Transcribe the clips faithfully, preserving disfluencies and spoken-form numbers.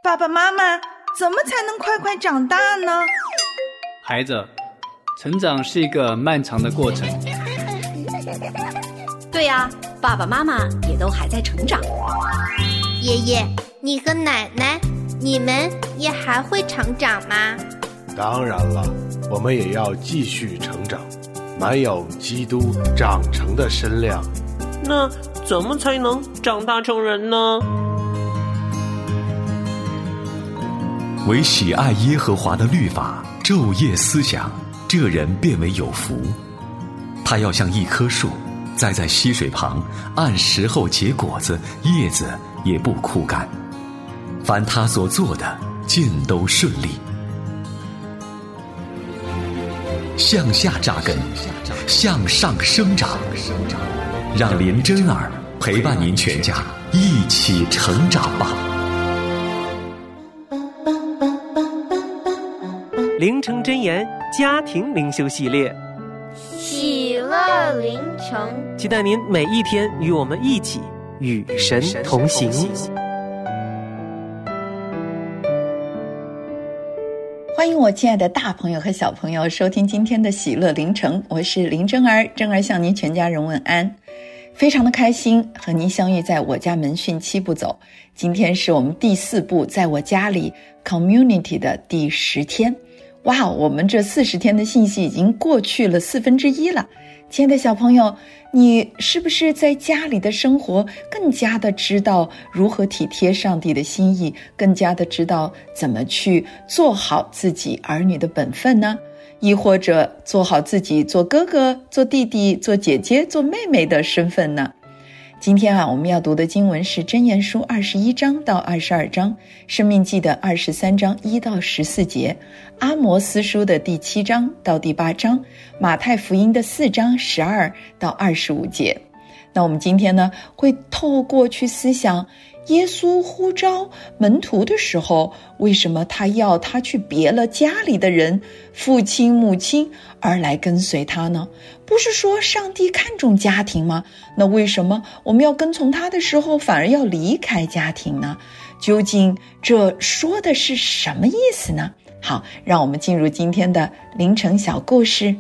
爸爸妈妈，怎么才能快快长大呢？ 孩子，成长是一个漫长的过程。 对呀，爸爸妈妈也都还在成长。 爷爷，你和奶奶，你们也还会成长吗？ 当然了，我们也要继续成长，满有基督长成的身量。 那怎么才能长大成人呢？ 唯喜爱耶和华的律法，昼夜思想，这人便为有福。他要像一棵树，栽在溪水旁，按时候结果子，叶子也不枯干。凡他所做的，尽都顺利。向下扎根，向上生长，让林真儿陪伴您全家一起成长吧。 灵城真言家庭灵修系列， 喜乐灵城， 期待您每一天与我们一起与神同行。 欢迎我亲爱的大朋友和小朋友收听今天的喜乐灵城，我是林真儿，真儿向您全家人问安。非常的开心和您相遇在我家门训七步走，今天是我们第四步在我家里 Community 的第十天。哇，我们这四十天的信息已经过去了四分之一了。亲爱的小朋友，你是不是在家里的生活更加的知道如何体贴上帝的心意，更加的知道怎么去做好自己儿女的本分呢？亦或者做好自己做哥哥、做弟弟、做姐姐、做妹妹的身份呢？今天啊，我们要读的经文是箴言书二十一章到二十二章，生命记的二十三章一到十四节，阿摩斯书的第七章到第八章，马太福音的四章十二到二十五节。那我们今天呢，会透过去思想耶稣呼召门徒的时候，为什么他要他去别了家里的人，父亲母亲，而来跟随他呢？不是说上帝看重家庭吗？那为什么我们要跟从他的时候反而要离开家庭呢？究竟这说的是什么意思呢？好，让我们进入今天的凌晨小故事。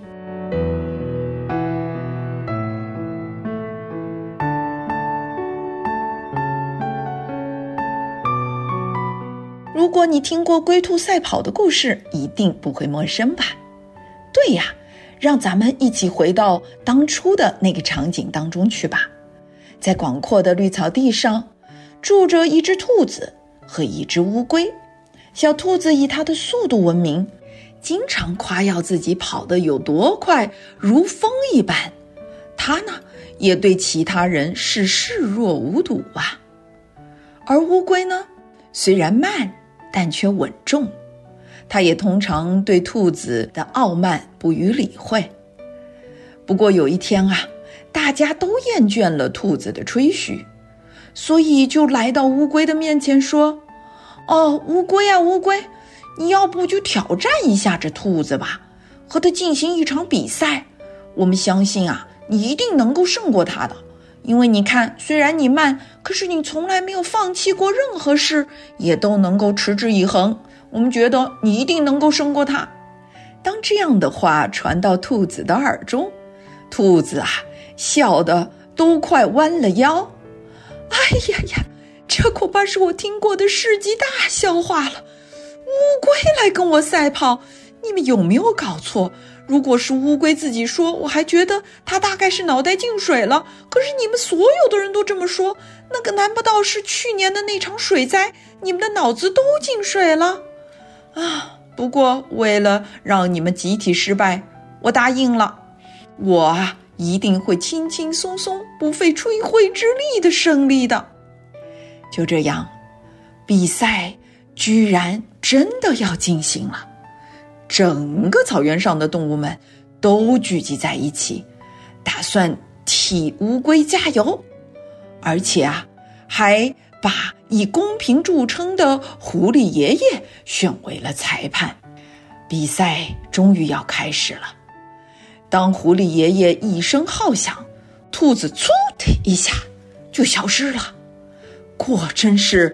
如果你听过龟兔赛跑的故事，一定不会陌生吧？对呀，让咱们一起回到当初的那个场景当中去吧。在广阔的绿草地上，住着一只兔子和一只乌龟。小兔子以它的速度闻名，经常夸耀自己跑得有多快，如风一般。它呢，也对其他人是视若无睹啊。而乌龟呢，虽然慢，但却稳重，他也通常对兔子的傲慢不予理会。不过有一天啊，大家都厌倦了兔子的吹嘘，所以就来到乌龟的面前说：哦，乌龟啊乌龟，你要不就挑战一下这兔子吧，和它进行一场比赛，我们相信啊，你一定能够胜过它的。因为你看，虽然你慢，可是你从来没有放弃过任何事，也都能够持之以恒。我们觉得你一定能够胜过它。当这样的话传到兔子的耳中，兔子啊，笑得都快弯了腰。哎呀呀，这恐怕是我听过的世纪大笑话了。乌龟来跟我赛跑，你们有没有搞错？如果是乌龟自己说，我还觉得它大概是脑袋进水了。可是你们所有的人都这么说，那个难不到是去年的那场水灾，你们的脑子都进水了啊？不过为了让你们集体失败，我答应了，我啊一定会轻轻松松、不费吹灰之力的胜利的。就这样，比赛居然真的要进行了。整个草原上的动物们都聚集在一起，打算替乌龟加油，而且啊，还把以公平著称的狐狸爷爷选为了裁判。比赛终于要开始了。当狐狸爷爷一声号响，兔子嗖的一下就消失了。果真是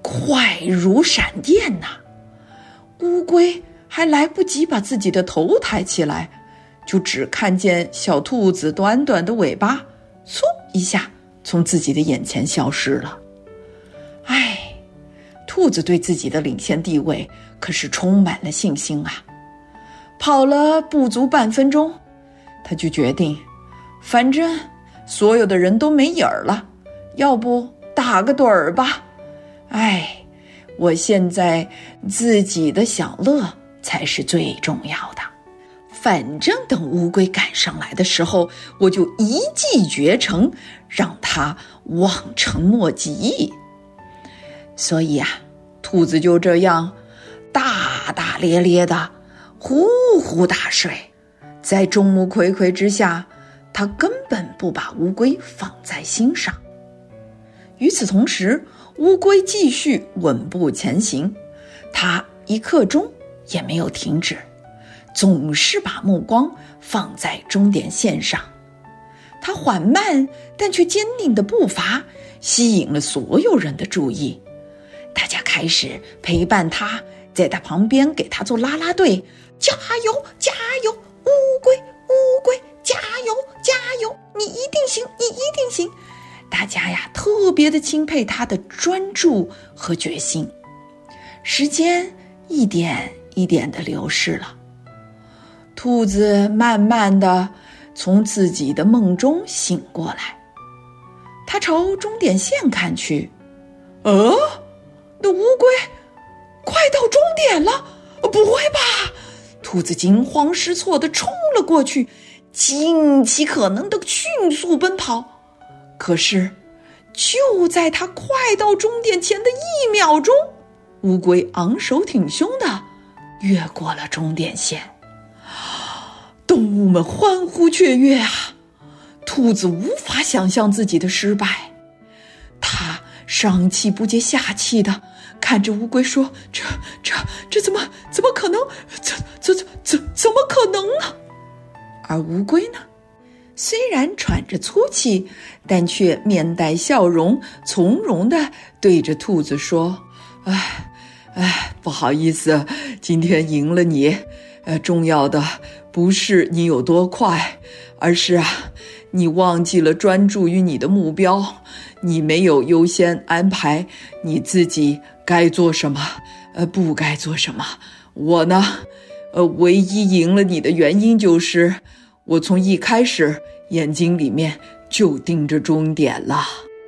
快如闪电呐！乌龟还来不及把自己的头抬起来，就只看见小兔子短短的尾巴嗖一下从自己的眼前消失了。唉，兔子对自己的领先地位可是充满了信心啊！跑了不足半分钟，他就决定，反正所有的人都没影儿了，要不打个盹儿吧。唉，我现在自己的享乐才是最重要的。反正等乌龟赶上来的时候，我就一骑绝尘，让它望尘莫及。所以啊，兔子就这样大大咧咧的呼呼大睡，在众目睽睽之下，它根本不把乌龟放在心上。与此同时，乌龟继续稳步前行，它一刻钟也没有停止，总是把目光放在终点线上。它缓慢但却坚定的步伐吸引了所有人的注意，大家开始陪伴它，在它旁边给它做啦啦队，加油加油，乌龟乌龟，加油加油，你一定行，你一定行。大家呀，特别的钦佩他的专注和决心。时间一点一点的流逝了，兔子慢慢的从自己的梦中醒过来，他朝终点线看去，呃，那乌龟快到终点了，不会吧？兔子惊慌失措地冲了过去，尽其可能的迅速奔跑。可是就在他快到终点前的一秒钟，乌龟昂首挺胸地越过了终点线。动物们欢呼雀跃啊！兔子无法想象自己的失败，他上气不接下气地看着乌龟说：“这、这、这怎么怎么可能？怎、怎、怎、怎么可能呢？”而乌龟呢？虽然喘着粗气，但却面带笑容，从容地对着兔子说：“哎，哎，不好意思，今天赢了你。呃，重要的不是你有多快，而是啊，你忘记了专注于你的目标，你没有优先安排你自己该做什么，呃，不该做什么。我呢，呃，唯一赢了你的原因就是。”我从一开始眼睛里面就盯着终点了。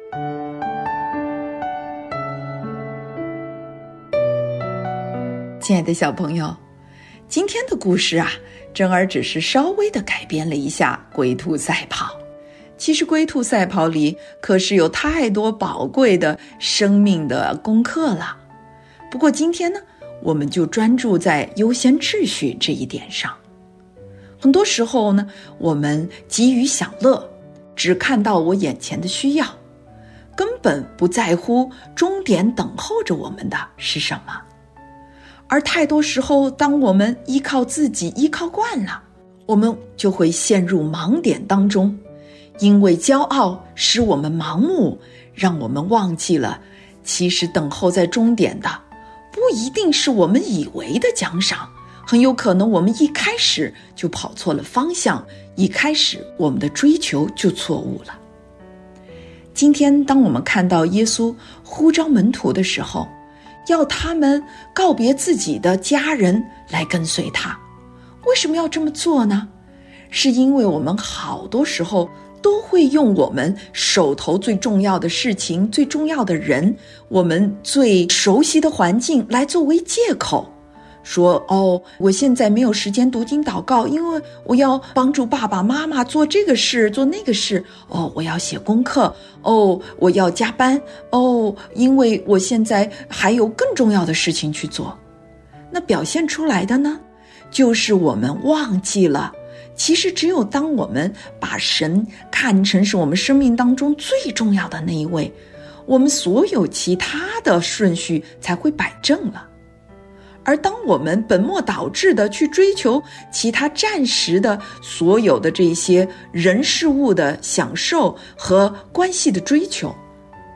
亲爱的小朋友，今天的故事啊，珍儿只是稍微的改编了一下龟兔赛跑。其实龟兔赛跑里可是有太多宝贵的生命的功课了。不过今天呢，我们就专注在优先秩序这一点上。很多时候呢，我们急于享乐，只看到我眼前的需要，根本不在乎终点等候着我们的是什么。而太多时候，当我们依靠自己依靠惯了，我们就会陷入盲点当中，因为骄傲使我们盲目，让我们忘记了，其实等候在终点的不一定是我们以为的奖赏，很有可能我们一开始就跑错了方向，一开始我们的追求就错误了。今天当我们看到耶稣呼召门徒的时候，要他们告别自己的家人来跟随他，为什么要这么做呢？是因为我们好多时候都会用我们手头最重要的事情、最重要的人、我们最熟悉的环境来作为借口，说哦，我现在没有时间读经祷告，因为我要帮助爸爸妈妈做这个事做那个事，哦，我要写功课，哦，我要加班，哦，因为我现在还有更重要的事情去做。那表现出来的呢，就是我们忘记了，其实只有当我们把神看成是我们生命当中最重要的那一位，我们所有其他的顺序才会摆正了。而当我们本末倒置的去追求其他暂时的所有的这些人事物的享受和关系的追求，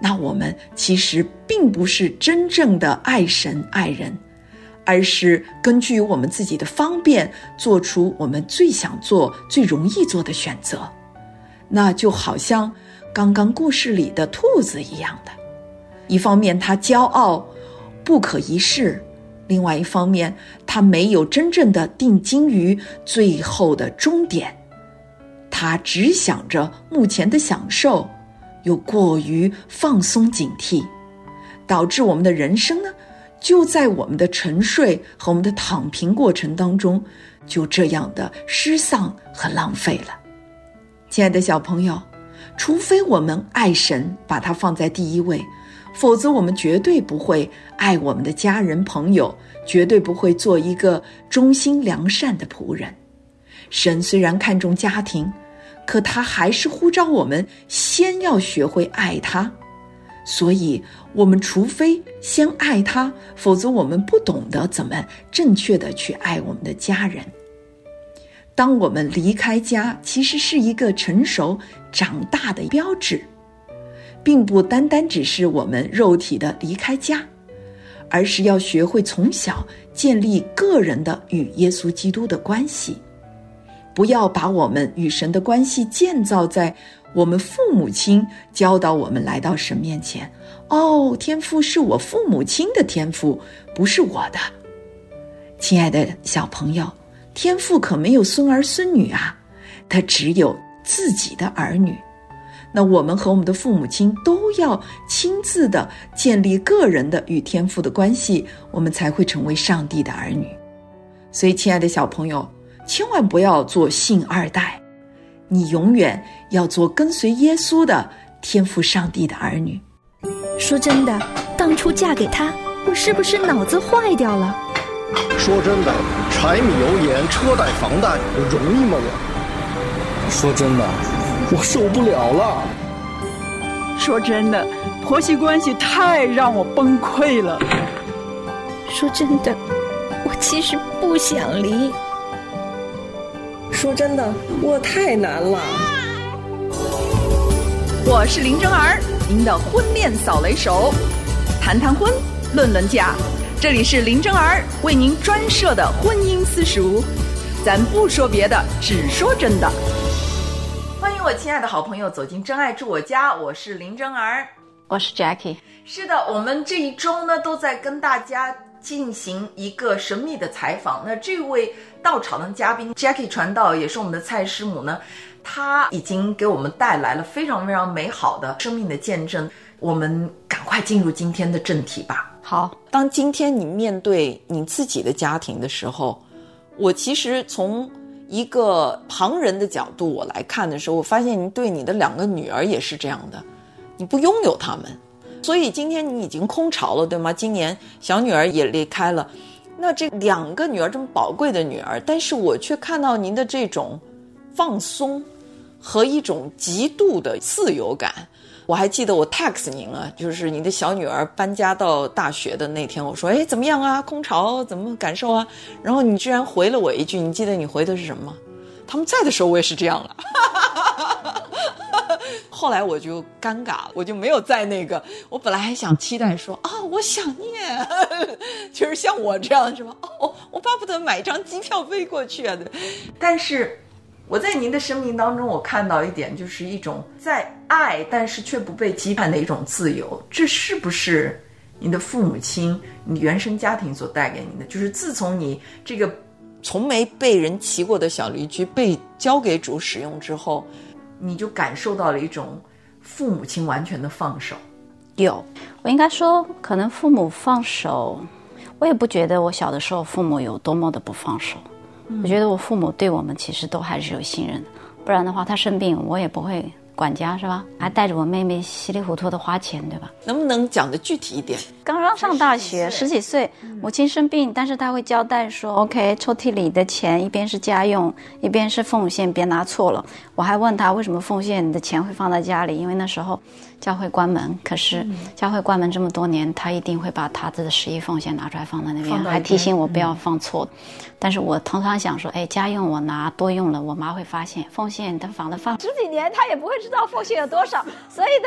那我们其实并不是真正的爱神爱人，而是根据我们自己的方便做出我们最想做最容易做的选择。那就好像刚刚故事里的兔子一样的，一方面他骄傲不可一世，另外一方面他没有真正的定睛于最后的终点，他只想着目前的享受，又过于放松警惕，导致我们的人生呢，就在我们的沉睡和我们的躺平过程当中，就这样的失丧和浪费了。亲爱的小朋友，除非我们爱神，把它放在第一位，否则我们绝对不会爱我们的家人朋友，绝对不会做一个忠心良善的仆人。神虽然看重家庭，可他还是呼召我们先要学会爱他。所以我们除非先爱他，否则我们不懂得怎么正确的去爱我们的家人。当我们离开家，其实是一个成熟长大的标志，并不单单只是我们肉体的离开家，而是要学会从小建立个人的与耶稣基督的关系。不要把我们与神的关系建造在我们父母亲教导我们来到神面前，哦，天父是我父母亲的天父，不是我的。亲爱的小朋友，天父可没有孙儿孙女啊，他只有自己的儿女。那我们和我们的父母亲都要亲自的建立个人的与天父的关系，我们才会成为上帝的儿女。所以亲爱的小朋友，千万不要做信二代，你永远要做跟随耶稣的天父上帝的儿女。 说真的，当初嫁给他，我是不是脑子坏掉了？ 说真的，柴米油盐车贷房贷容易吗我？说真的，我受不了了。 说真的，婆媳关系太让我崩溃了。 说真的，我其实不想离。 说真的，我太难了。 我是林真儿，您的婚恋扫雷手，谈谈婚，论论嫁，这里是林真儿为您专设的婚姻私塾，咱不说别的，只说真的。 欢迎我亲爱的好朋友走进真爱住我家，我是林真儿， 我是 Jackie。 是的，我们这一周呢都在跟大家进行一个神秘的采访。那这位到场的嘉宾 Jackie 传道，也是我们的蔡师母呢，她已经给我们带来了非常非常美好的生命的见证。我们赶快进入今天的正题吧。 好， 当今天你面对你自己的家庭的时候，我其实从一个旁人的角度我来看的时候，我发现你对你的两个女儿也是这样的，你不拥有她们，所以今天你已经空巢了，对吗？今年小女儿也离开了，那这两个女儿这么宝贵的女儿，但是我却看到您的这种放松和一种极度的自由感。我还记得我 text 您了，就是你的小女儿搬家到大学的那天，我说哎怎么样啊，空巢怎么感受啊？然后你居然回了我一句，你记得你回的是什么？他们在的时候我也是这样了。后来我就尴尬了，我就没有在那个，我本来还想期待说啊、哦，我想念，就是像我这样是吧？哦，我巴不得买一张机票飞过去啊。但是我在您的生命当中，我看到一点，就是一种在爱但是却不被羁绊的一种自由。这是不是你的父母亲、你原生家庭所带给你的？就是自从你这个从没被人骑过的小驴驹被交给主使用之后，你就感受到了一种父母亲完全的放手。 有，我应该说可能父母放手，我也不觉得我小的时候父母有多么的不放手、嗯、我觉得我父母对我们其实都还是有信任的，不然的话他生病我也不会管家是吧，还带着我妹妹稀里糊涂的花钱对吧？ 能不能讲得具体一点？ 刚刚上大学十几岁，母亲生病，但是他会交代说 OK 抽屉里的钱一边是家用一边是奉献，别拿错了。我还问他为什么奉献的钱会放在家里，因为那时候教会关门，可是教会关门这么多年，他一定会把他的十一奉献拿出来放在那边，还提醒我不要放错、嗯、但是我通常想说哎，家用我拿多用了我妈会发现，奉献他放的放十几年他也不会知道奉献有多少，所以呢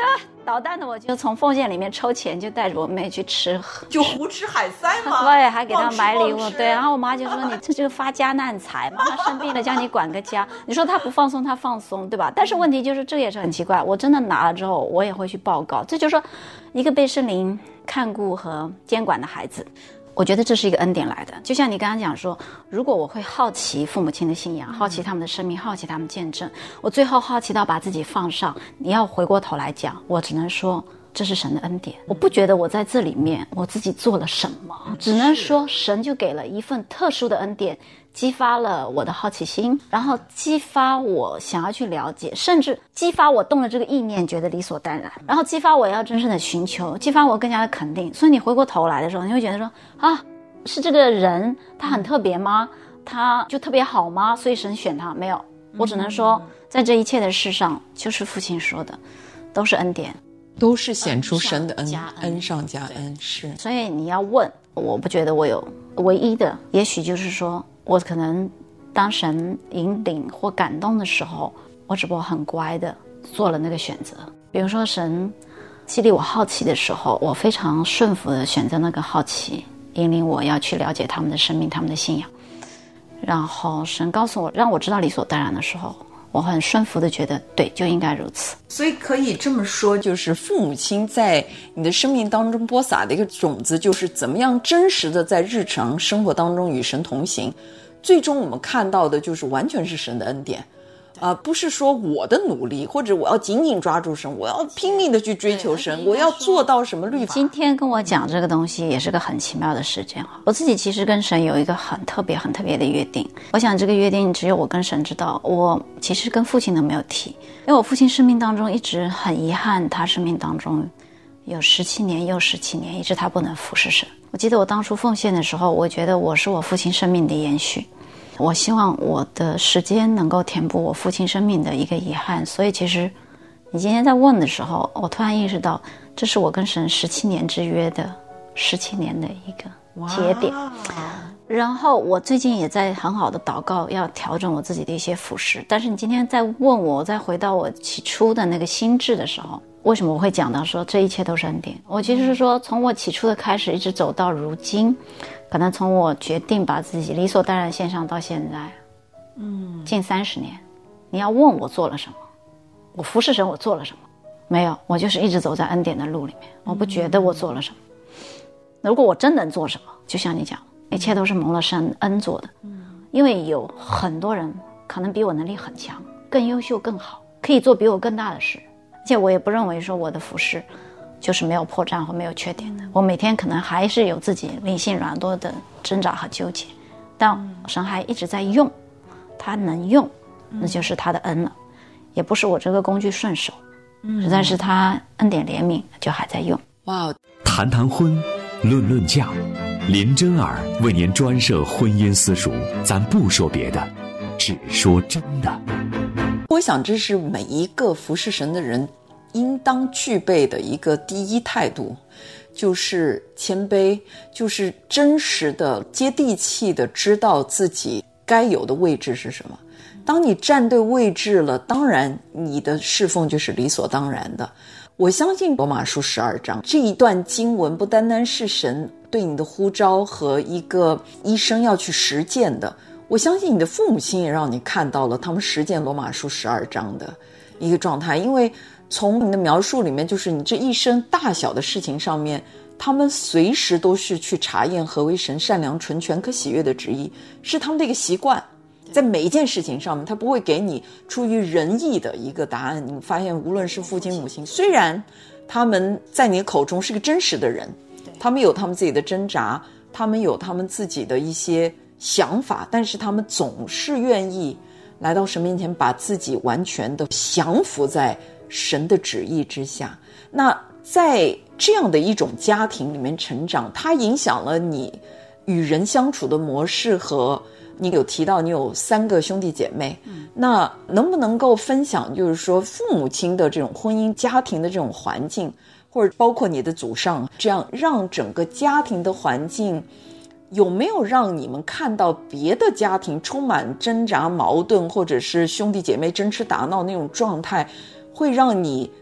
捣蛋的我就从奉献里面抽钱，就带着我妹去吃， 就胡吃海塞吗？ 对，还给她买礼物。对，然后我妈就说你这就是发家难财嘛，她生病了叫你管个家，你说她不放松她放松，对吧？但是问题就是这也是很奇怪，我真的拿了之后我也会去报告，这就是说一个被圣灵看顾和监管的孩子，我觉得这是一个恩典来的。就像你刚刚讲说，如果我会好奇父母亲的信仰，好奇他们的生命，好奇他们见证，我最后好奇到把自己放上，你要回过头来讲，我只能说这是神的恩典。我不觉得我在这里面我自己做了什么，只能说神就给了一份特殊的恩典，激发了我的好奇心，然后激发我想要去了解，甚至激发我动了这个意念觉得理所当然，然后激发我要真正的寻求，激发我更加的肯定。所以你回过头来的时候，你会觉得说啊，是这个人他很特别吗？他就特别好吗？所以神选他？没有，我只能说在这一切的事上，就是父亲说的都是恩典， 都是显出神的恩，恩上加恩。是， 所以你要问，我不觉得我有唯一的，也许就是说我可能当神引领或感动的时候，我只不过很乖的做了那个选择。比如说神激励我好奇的时候，我非常顺服的选择那个好奇，引领我要去了解他们的生命，他们的信仰。然后神告诉我让我知道理所当然的时候，我很顺服的觉得对，就应该如此。 所以可以这么说，就是父母亲在你的生命当中播撒的一个种子，就是怎么样真实的在日常生活当中与神同行。最终我们看到的就是完全是神的恩典啊、呃，不是说我的努力，或者我要紧紧抓住神，我要拼命的去追求神，我要做到什么律法。 今天跟我讲这个东西也是个很奇妙的事件。我自己其实跟神有一个很特别很特别的约定，我想这个约定只有我跟神知道，我其实跟父亲都没有提，因为我父亲生命当中一直很遗憾，他生命当中有十七年又十七年一直他不能服侍神。我记得我当初奉献的时候，我觉得我是我父亲生命的延续，我希望我的时间能够填补我父亲生命的一个遗憾。所以其实你今天在问的时候，我突然意识到这是我跟神十七年之约的十七年的一个节点。然后我最近也在很好的祷告，要调整我自己的一些服事。但是你今天在问我，再回到我起初的那个心智的时候，为什么我会讲到说这一切都是恩典？我其实是说从我起初的开始一直走到如今，可能从我决定把自己理所当然献上到现在，嗯，近三十年。你要问我做了什么，我服侍神我做了什么？没有，我就是一直走在恩典的路里面，我不觉得我做了什么。如果我真能做什么，就像你讲，一切都是蒙了神恩做的，因为有很多人可能比我能力很强，更优秀更好，可以做比我更大的事。而且我也不认为说我的服事就是没有破绽或没有缺点的，我每天可能还是有自己灵性软弱的挣扎和纠结，但神还一直在用，他能用，那就是他的恩了，也不是我这个工具顺手，实在是他恩典怜悯就还在用。 哇， 谈谈婚，论论嫁，林真儿为您专设婚姻私塾，咱不说别的，只说真的。 我想这是每一个服侍神的人应当具备的一个第一态度，就是谦卑，就是真实的接地气的知道自己该有的位置是什么。当你站对位置了，当然你的侍奉就是理所当然的。我相信罗马书十二章这一段经文不单单是神对你的呼召和一个医生要去实践的，我相信你的父母亲也让你看到了他们实践罗马书十二章的一个状态。因为从你的描述里面，就是你这一生大小的事情上面，他们随时都是去查验何为神善良纯全可喜悦的旨意，是他们的一个习惯。在每一件事情上面，他不会给你出于仁义的一个答案。你发现无论是父亲母亲，虽然他们在你口中是个真实的人，他们有他们自己的挣扎，他们有他们自己的一些想法，但是他们总是愿意来到神面前，把自己完全的降服在神的旨意之下。那在这样的一种家庭里面成长，它影响了你与人相处的模式。和你有提到你有三个兄弟姐妹，嗯，那能不能够分享，就是说父母亲的这种婚姻家庭的这种环境，或者包括你的祖上，这样让整个家庭的环境有没有让你们看到别的家庭充满挣扎矛盾，或者是兄弟姐妹争吃打闹那种状态，会让你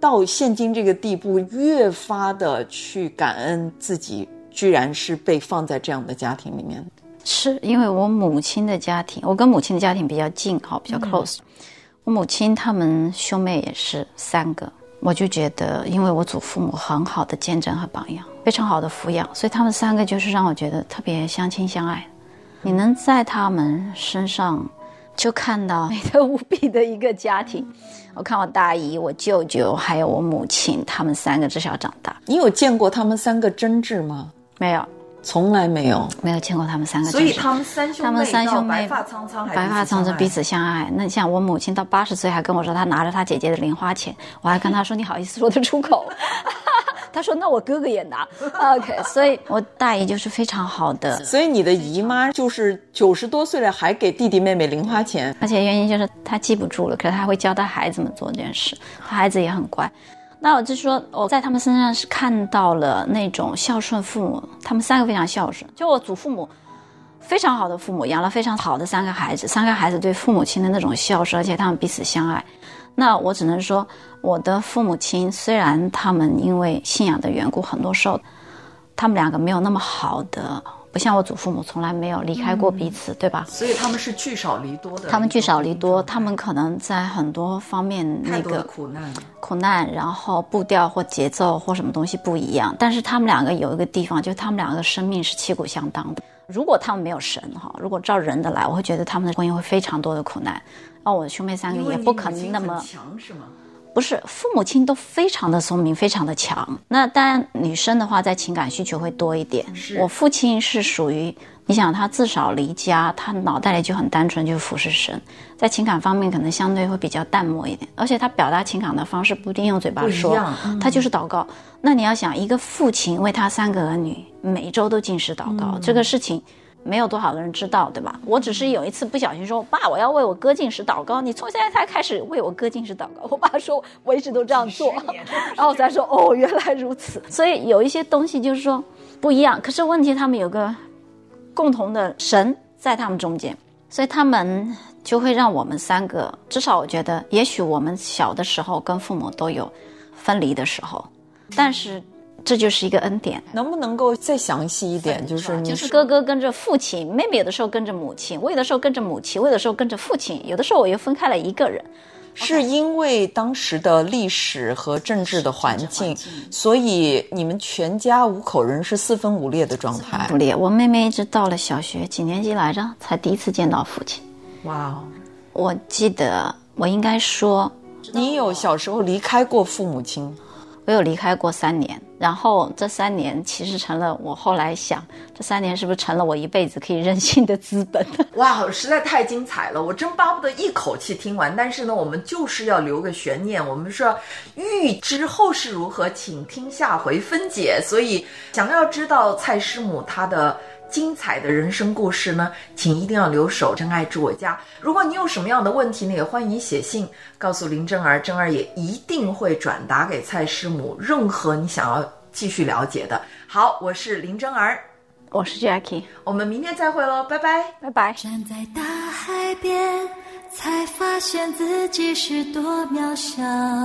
到现今这个地步，越发的去感恩自己，居然是被放在这样的家庭里面。 是因为我母亲的家庭，我跟母亲的家庭比较近，好，比较 close。嗯、我母亲他们兄妹也是三个，我就觉得，因为我祖父母很好的见证和榜样，非常好的抚养，所以他们三个就是让我觉得特别相亲相爱。你能在他们身上就看到美得无比的一个家庭。我看我大姨、我舅舅还有我母亲，他们三个自小长大。 你有见过他们三个争执吗？ 没有。 从来没有， 没有见过他们三个， 所以他们三兄妹，他们三兄妹白发苍苍， 白发苍苍彼此相爱。那像我母亲到八十岁还跟我说，她拿着她姐姐的零花钱，我还跟她说，你好意思说得出口？她说那我哥哥也拿。OK， 所以我大姨就是非常好的。 所以你的姨妈就是九十多岁了，还给弟弟妹妹零花钱， 而且原因就是她记不住了，可是她会教她孩子们做这件事，她孩子也很乖。那我就说我在他们身上是看到了那种孝顺父母，他们三个非常孝顺，就我祖父母非常好的父母，养了非常好的三个孩子，三个孩子对父母亲的那种孝顺，而且他们彼此相爱。那我只能说我的父母亲虽然他们因为信仰的缘故，很多时候他们两个没有那么好的，不像我祖父母从来没有离开过彼此、嗯、对吧？ 所以他们是聚少离多的， 他们聚少离多，他们可能在很多方面那个苦难苦难然后步调或节奏或什么东西不一样，但是他们两个有一个地方，就是他们两个的生命是旗鼓相当的。如果他们没有神哈，如果照人的来，我会觉得他们的婚姻会非常多的苦难。哦，我的兄妹三个也不可能那么强，是吗？ 不是，父母亲都非常的聪明，非常的强。那当然，女生的话在情感需求会多一点。我父亲是属于，你想他自少离家，他脑袋里就很单纯，就是服侍神，在情感方面可能相对会比较淡漠一点，而且他表达情感的方式不一定用嘴巴说，嗯、他就是祷告。那你要想，一个父亲为他三个儿女每周都禁食祷告，嗯、这个事情没有多少个人知道，对吧？我只是有一次不小心说，爸，我要为我哥禁食祷告，你从现在才开始为我哥禁食祷告。我爸说我一直都这样做，然后我才说哦，原来如此。所以有一些东西就是说不一样，可是问题他们有个共同的神在他们中间，所以他们就会让我们三个，至少我觉得也许我们小的时候跟父母都有分离的时候，但是这就是一个恩典。 能不能够再详细一点？就是你就是哥哥跟着父亲，妹妹有的时候跟着母亲，我有的时候跟着母亲，我有的时候跟着父亲，有的时候我又分开了一个人。 是因为当时的历史和政治的环境，所以你们全家五口人是四分五裂的状态。 五裂，我妹妹一直到了小学几年级来着，才第一次见到父亲。 哇哦！ 我记得我应该说， 你有小时候离开过父母亲？ 我有离开过三年，然后这三年其实成了我后来想，这三年是不是成了我一辈子可以任性的资本？ 哇，实在太精彩了，我真巴不得一口气听完。但是呢，我们就是要留个悬念，我们说欲知后事如何，请听下回分解。所以想要知道蔡师母她的精彩的人生故事呢，请一定要留守真爱住我家。如果你有什么样的问题呢，也欢迎写信告诉林真儿，真儿也一定会转达给蔡师母任何你想要继续了解的。好，我是林真儿， 我是 Jackie， 我们明天再会咯，拜拜拜拜。 站在大海边，才发现自己是多渺小，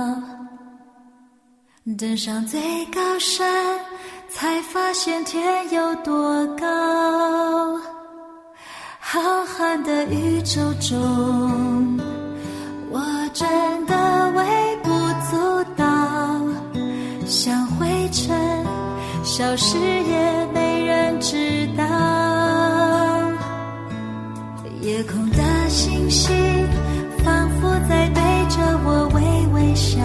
登上最高山，才发现天有多高。浩瀚的宇宙中，我真的微不足道，像灰尘消失也没人知道。夜空的星星仿佛在对着我微微笑，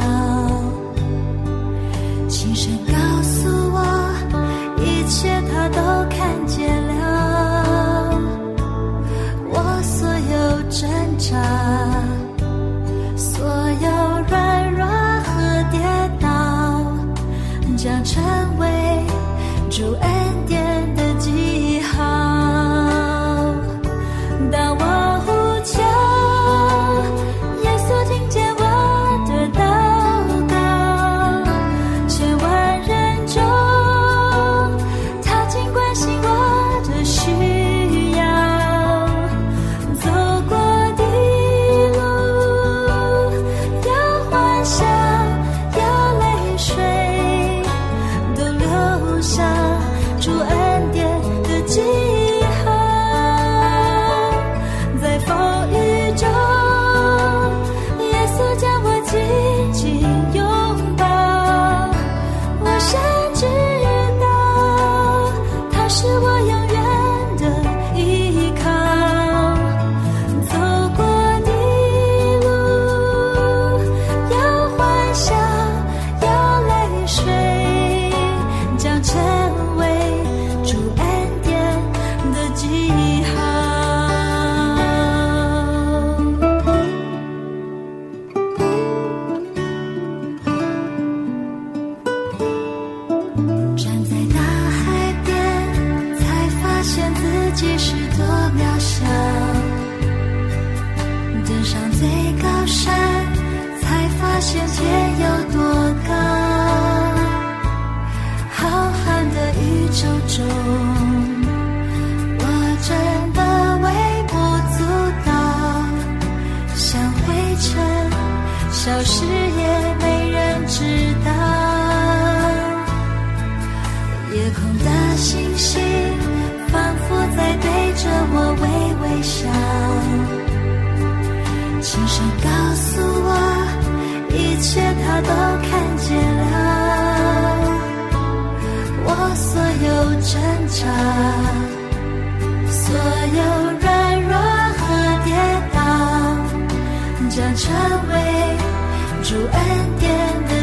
轻声告诉我一切他都看见了。我所有挣扎，所有软弱和跌倒，将成为主恩典的记号。当我呼求，耶稣听见我的祷告，千万人中他尽关心我的需要。走过的是我永远的依靠。走过的路有欢笑，有泪水，将成为主恩典的记号。站在大海边，才发现自己是多渺小。登上最高山，才发现天有多高。浩瀚的宇宙中，我真的微不足道，像灰尘消失也没人知道。夜空的星星仿佛在对着我微微笑，轻声告诉我一切他都看见了。我所有挣扎，所有软弱和跌倒，将成为主恩典的